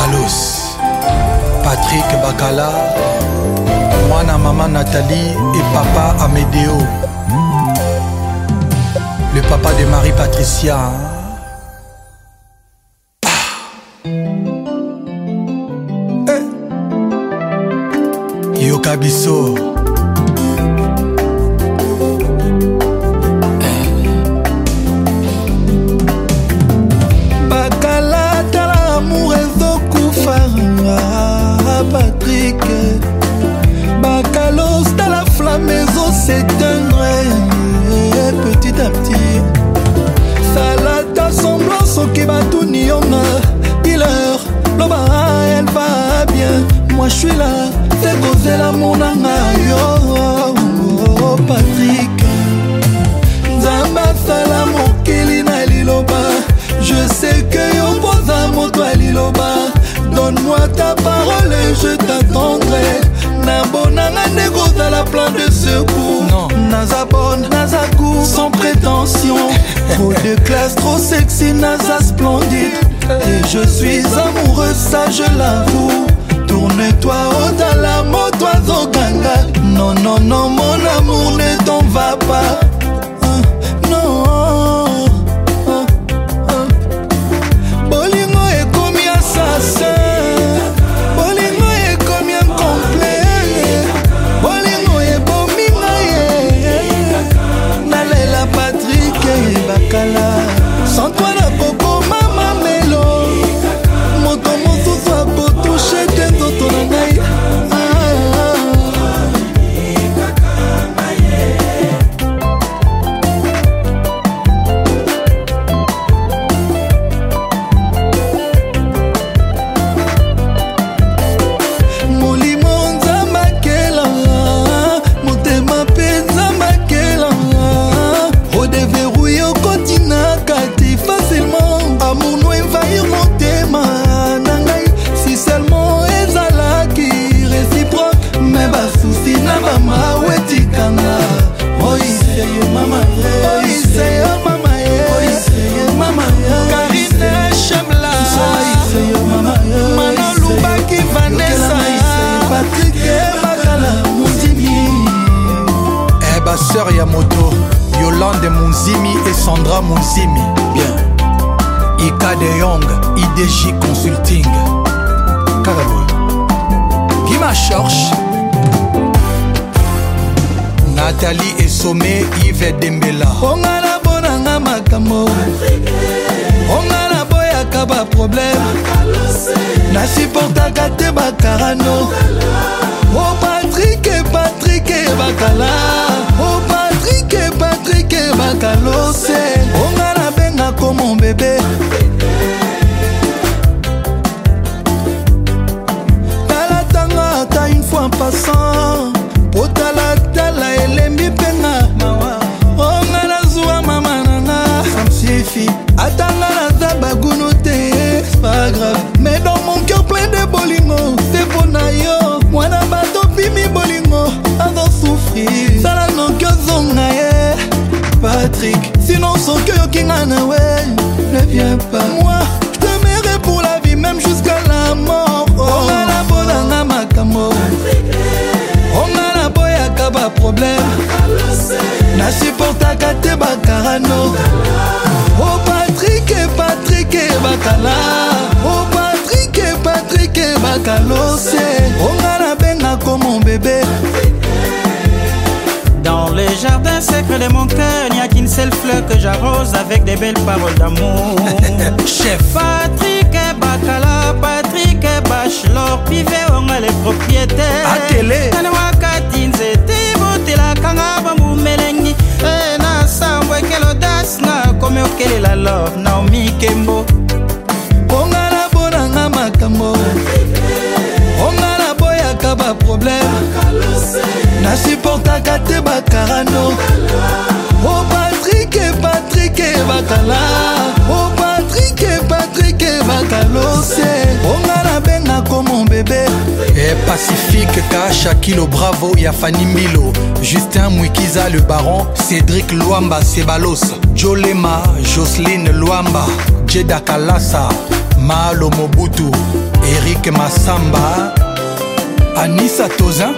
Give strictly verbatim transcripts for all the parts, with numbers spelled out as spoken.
Bakalos, Patrick Bakala, Mwana maman Nathalie et papa Amédéo, le papa de Marie-Patricia. Ah. Eh. Yokabiso. Patrick Bakalos dans la flamme maison s'éteindrait petit à petit. Salata semblant soki batuni yonga dealer loba elle va bien. Moi je suis là c'est causer la monanga yo Patrick Nzamba sala mokili na liloba. Je sais que yo posa moto à liloba. Donne-moi ta parole et je t'attendrai. Nabonanga négo dans la plan de secours. Nazabon, Nazakou, sans prétention. Trop de classe, trop sexy, Naza splendide. Et je suis amoureux, ça je l'avoue. Tourne-toi au dans la moto, oiseau ganga. Non, non, non, mon amour, ne t'en va pas. Non. Bolingo est commis assassin. Sans toi la coco mama melo. Moto moto soit beau toucher tes autres nangai. Molimo nzamba kela. Motema penza makela. Redeverrouille au continent kati facilement. Amour nous envahir mon thème nangai. Si seulement ezala qui réciproque. Mais bas souci na mama wetikanga. Oh c'est mama, oh c'est mama, oh c'est mama. Karine Chamla, oh c'est mama. Manolo Baki Vanessa, Patrick Bakala Mouzimi. Eh bah sœur Yamoto, Yolande Mounzimi et Sandra Mounzimi. Bien. Ika de Young, I D J Consulting. Carabo. Guima Chorch. Nathalie et Sommé, Yves Dembela. Ongala bonanga makamo. Ongala boya kaba problème. Na supportaka te bakarano. Oh Patrick et Patrick et Bakala. Oh Patrick et Patrick et Bakalos. Ongala benga comme mon bébé. Tala tanga ta une fois en passant. Potala tala elembi penga. Ongala zoua mama nana. Ça me suffit. Atanga na zabagouno te. C'est pas grave. Mais dans mon cœur plein de bolingo. C'est pour nayo. Moi na bato pimi bolingo. Avant souffrir. Sala no kyo zonga ye. Patrick, sinon son cœur qui n'a ouais. Ne viens pas. Moi, je t'aimerai pour la vie, même jusqu'à la mort. On a la bonne makamo. On a la boya kaba problème. Na supporta kate bakarano. Oh Patrick et Patrick et Bakala. Oh Patrick et Patrick et Bakalos. On a la benga comme mon bébé. Dans les jardins secrets de mon cœur, il n'y a qu'une seule fleur que j'arrose avec des belles paroles d'amour. Chef Patrick et Bakala, Patrick et Bachelor, Pivet, on a les propriétaires. à télé. Wakati nzete botela kanga bambu melengi. Eh na sambwe quelle audace na comme okele la love Naomi Kembo. Onga la bonanga makambo. Onga la boya kaba problème. Na supportaka te bakarano. Oh Patrick et Patrick et Bakala. Oh Patrick et Patrick et Bakalos. Onga la benga comme mon bébé. Et Pacifique, Kacha Kilo Bravo, Yafani Milo, Justin Mwikiza le Baron, Cédric Luamba Sebalos, Jolema, Jocelyne Luamba, Jeda Kalasa, Malo Mobutu, Eric Massamba, Anissa Tozin,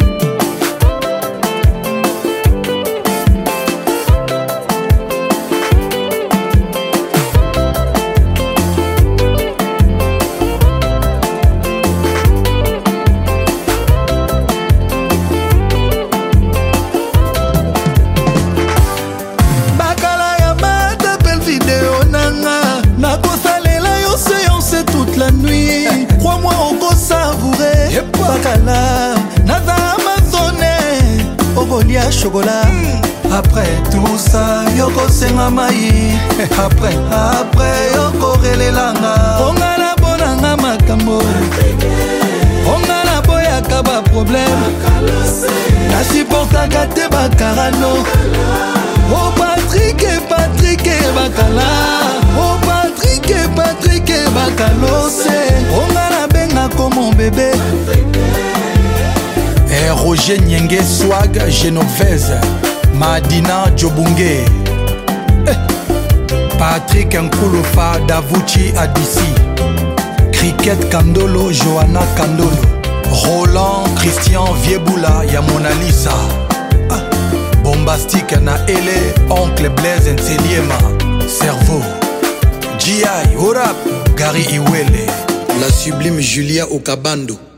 la nuit, crois-moi on go savourer Bakala, nada amazone Ogolia chocolat après tout ça, yoko senga mai Après, après, yoko relelanga Onga na bonanga makambo Onga na boya kaba problème Na supportaka te bakarano Oh Patrick, Patrick, Bakala Oh Patrick, Patrick, Bakalose Onga na benga comme mon bébé Et Roger Nyenge Swag Genovese Madina Djobunge eh. Patrick Nkulufa Davuchi Adisi Cricket Kandolo Johanna Kandolo Roland Christian Vieboula ya Mona Lisa ah. Bombastique na Ele Oncle Blaise Nseliema Cerveau G I Orap Gary Iwele La sublime Julia Okabando